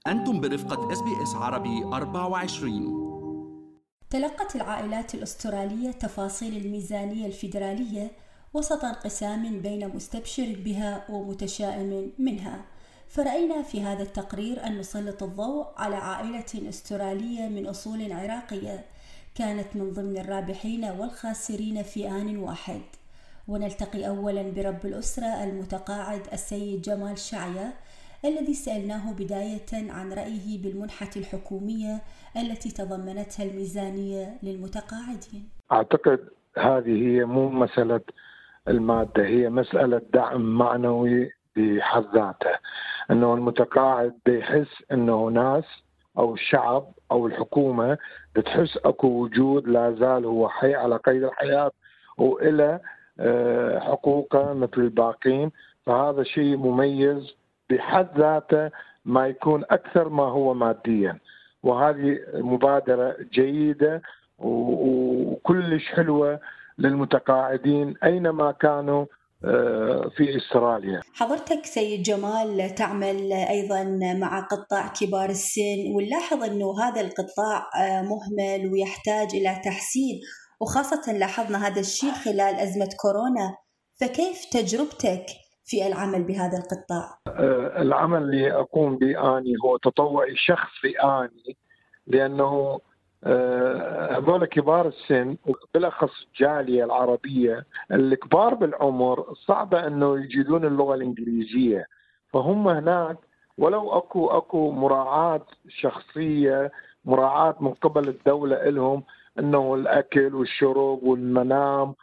أنتم برفقة SBS عربي 24. تلقت العائلات الأسترالية تفاصيل الميزانية الفيدرالية وسط انقسام بين مستبشر بها ومتشائم منها. فرأينا في هذا التقرير أن نسلط الضوء على عائلة أسترالية من أصول عراقية كانت من ضمن الرابحين والخاسرين في آن واحد. ونلتقي أولا برب الأسرة المتقاعد السيد جمال شعيا الذي سألناه بداية عن رأيه بالمنحة الحكومية التي تضمنتها الميزانية للمتقاعدين. أعتقد هذه هي مو مسألة المادة، هي مسألة دعم معنوي بحد ذاته، أنه المتقاعد بيحس أنه ناس أو الشعب أو الحكومة بتحس أكو وجود لا زال هو حي على قيد الحياة وإلى حقوقه مثل الباقين. فهذا شيء مميز بحد ذاته ما يكون أكثر ما هو ماديا، وهذه مبادرة جيدة وكلش حلوة للمتقاعدين أينما كانوا في استراليا. حضرتك سيد جمال تعمل أيضا مع قطاع كبار السن، ونلاحظ أنه هذا القطاع مهمل ويحتاج إلى تحسين، وخاصة لاحظنا هذا الشيء خلال أزمة كورونا. فكيف تجربتك في العمل بهذا القطاع؟ العمل اللي أقوم به آني هو تطوعي شخصي آني، لأنه هذول كبار السن وبالأخص الجالية العربية الكبار بالعمر صعبة أنه يجيدون اللغة الإنجليزية، فهم هناك ولو أكو مراعاة شخصية، مراعاة من قبل الدولة لهم، أنه الأكل والشرب والمنام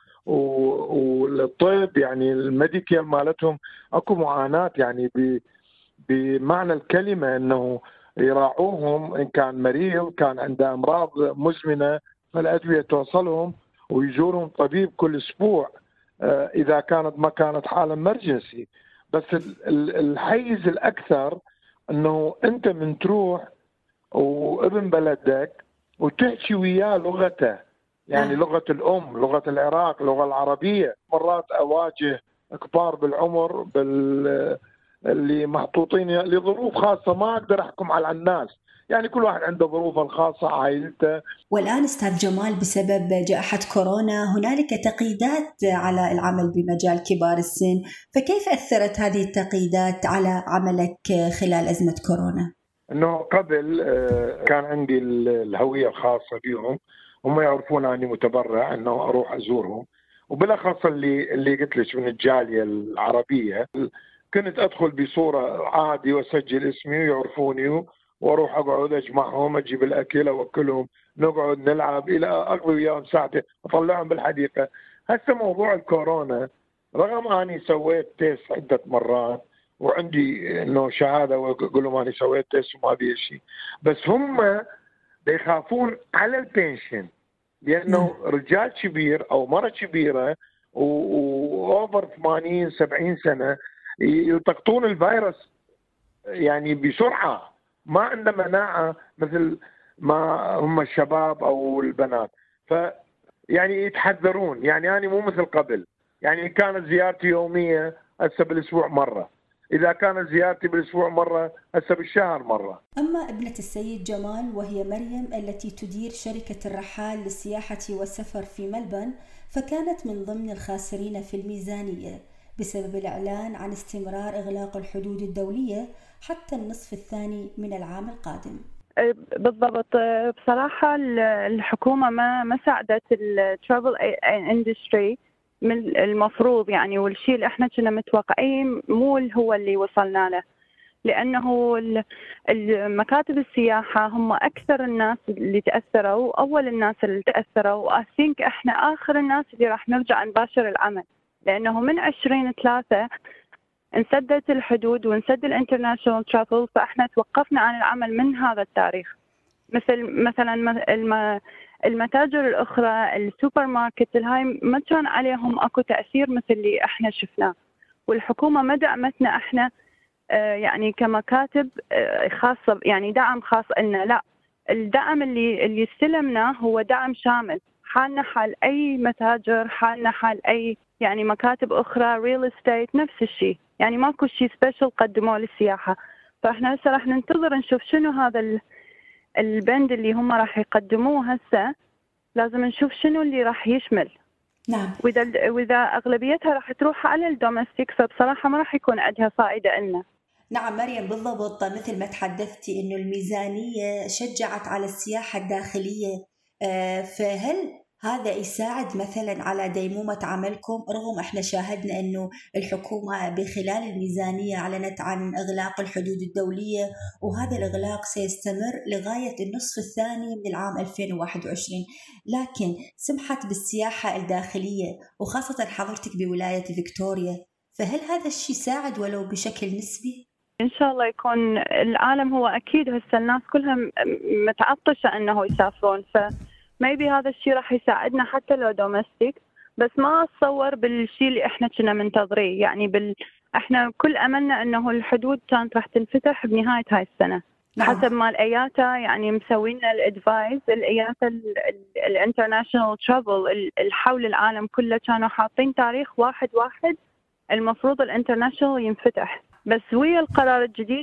والطب، يعني الميديكال مالتهم أكو معاناة، يعني بمعنى الكلمة أنه يراعوهم إن كان مريض كان عنده أمراض مزمنة فالأدوية توصلهم، ويزورهم طبيب كل أسبوع إذا ما كانت حالة إمرجنسي. بس الحيز الأكثر أنه أنت من تروح وابن بلدك وتحكي وياه لغته، يعني لغة الأم، لغة العراق، لغة العربية. مرات أواجه كبار بالعمر اللي محطوطين لظروف خاصة، ما أقدر أحكم على الناس، يعني كل واحد عنده ظروفه الخاصة عائلته. والآن أستاذ جمال بسبب جائحة كورونا هنالك تقييدات على العمل بمجال كبار السن، فكيف أثرت هذه التقييدات على عملك خلال أزمة كورونا؟ إنه قبل كان عندي الهوية الخاصة بهم، هم يعرفون أني متبرع إنه أروح أزورهم، وبالأخص اللي قلت لك من الجالية العربية كنت أدخل بصورة عادي وأسجل اسمي ويعرفوني، وأروح أقعد أجمعهم، أجيب الأكل أوكلهم، نقعد نلعب إلى أقضي وياهم ساعتين، أطلعهم بالحديقة. هسه موضوع الكورونا رغم أني سويت تيست عدة مرات وعندي إنه شهادة وأقول لهم أني سويت تيست وما بي شيء، بس هم بيخافون على البنشن، لأنه رجال كبير أو مرة كبيرة وأوفر 80-70 سنة يلتقطون الفيروس يعني بسرعة، ما عنده مناعة مثل ما هم الشباب أو البنات. يعني يتحذرون، يعني أنا مو مثل قبل، يعني كانت زيارتي يومية هسه بالأسبوع مرة، إذا كانت زيارتي بالأسبوع مرة هسه بالشهر مرة. أما ابنة السيد جمال وهي مريم التي تدير شركة الرحال للسياحة والسفر في ملبن، فكانت من ضمن الخاسرين في الميزانية بسبب الإعلان عن استمرار إغلاق الحدود الدولية حتى النصف الثاني من العام القادم. بالضبط، بصراحة الحكومة ما ساعدت الترافل اندستري من المفروض، يعني والشيء اللي احنا كنا متوقعين مو هو اللي وصلنا له، لأنه المكاتب السياحة هم أكثر الناس اللي تأثروا، أول الناس اللي تأثروا، وأثينك إحنا آخر الناس اللي راح نرجع نباشر العمل، لأنه من 20/3 انسدت الحدود وانسد الانترناشونال ترافل، فإحنا توقفنا عن العمل من هذا التاريخ. مثلا المتاجر الأخرى، السوبر ماركت، الهاي ما كان عليهم أكو تأثير مثل اللي إحنا شفناه، والحكومة ما دعمتنا إحنا يعني كمكاتب خاصة، يعني دعم خاص لنا، لا، الدعم اللي استلمناه هو دعم شامل، حالنا حال أي متاجر، حالنا حال أي يعني مكاتب أخرى، ريل استيت نفس الشيء، يعني ماكو شيء سبيشل قدموه للسياحة. فإحنا هسه راح ننتظر نشوف شنو هذا البند اللي هم راح يقدموه هسه. لازم نشوف شنو اللي راح يشمل. نعم. وإذا أغلبيتها راح تروح على الدومستيك فبصراحة ما راح يكون عندها فائدة لنا. نعم مريم، بالضبط مثل ما تحدثتي إنه الميزانية شجعت على السياحة الداخلية، فهل هذا يساعد مثلا على ديمومة عملكم؟ رغم احنا شاهدنا إنه الحكومة بخلال الميزانية أعلنت عن إغلاق الحدود الدولية، وهذا الإغلاق سيستمر لغاية النصف الثاني من العام 2021، لكن سمحت بالسياحة الداخلية وخاصة حضرتك بولاية فيكتوريا، فهل هذا الشيء ساعد ولو بشكل نسبي؟ إن شاء الله يكون. العالم هو أكيد هسه الناس كلها متعطشة أنه يسافرون، فميبي هذا الشيء راح يساعدنا حتى لو دومستيك، بس ما أتصور بالشيء اللي إحنا كنا منتظريه. يعني إحنا كل أملنا أنه الحدود كانت راح تنفتح بنهاية هاي السنة. حسب ما الإياتا يعني مسوينا الادفايز، الإياتا الانترناشنال ترافل حول العالم كله كانوا حاطين تاريخ 1/1 المفروض الانترناشنال ينفتح، بس ويا القرار الجديد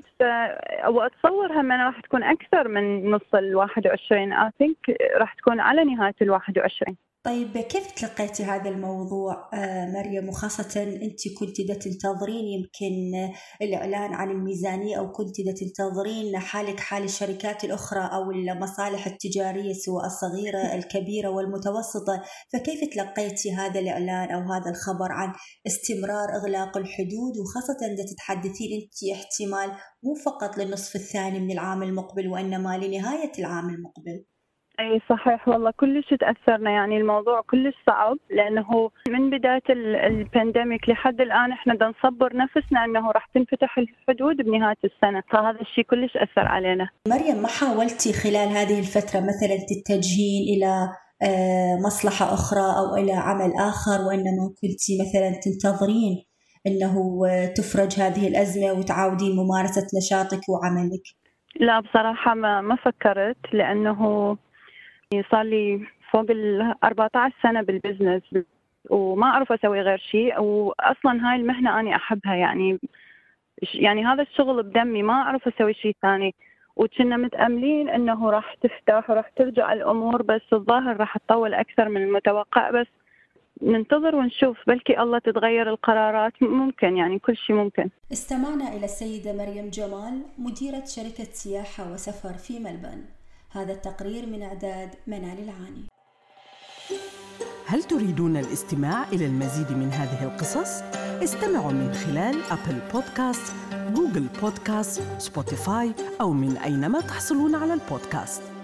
وأتصور هم راح تكون أكثر من نص 21. I think راح تكون على نهاية 21. طيب كيف تلقيتي هذا الموضوع مريم، وخاصة أنت كنت دا تنتظرين يمكن الإعلان عن الميزانية، أو كنت دا تنتظرين حالك حال الشركات الأخرى أو المصالح التجارية سواء الصغيرة الكبيرة والمتوسطة، فكيف تلقيتي هذا الإعلان أو هذا الخبر عن استمرار إغلاق الحدود، وخاصة دا تتحدثين أنت احتمال مو فقط للنصف الثاني من العام المقبل وإنما لنهاية العام المقبل؟ أي صحيح والله، كلش تأثرنا. يعني الموضوع كلش صعب، لأنه من بداية البانديميك لحد الآن إحنا دا نصبر نفسنا أنه راح تنفتح الحدود بنهاية السنة، فهذا الشيء كلش أثر علينا. مريم، ما حاولتي خلال هذه الفترة مثلا تتجهين إلى مصلحة أخرى أو إلى عمل آخر، وإنما كنتي مثلا تنتظرين أنه تفرج هذه الأزمة وتعاودين ممارسة نشاطك وعملك؟ لا بصراحة ما فكرت، لأنه صار لي فوق 14 سنة بالبزنس وما أعرف أسوي غير شيء، وأصلا هاي المهنة أنا أحبها. يعني هذا الشغل بدمي، ما أعرف أسوي شيء ثاني. وكنا متأملين أنه راح تفتح وراح ترجع الأمور، بس الظاهر راح تطول أكثر من المتوقع. بس ننتظر ونشوف، بلكي الله تتغير القرارات، ممكن يعني كل شيء ممكن. استمعنا إلى السيدة مريم جمال، مديرة شركة سياحة وسفر في ملبن. هذا التقرير من إعداد منال العاني. هل تريدون الاستماع إلى المزيد من هذه القصص؟ استمعوا من خلال أبل بودكاست، جوجل بودكاست، سبوتيفاي، أو من أينما تحصلون على البودكاست.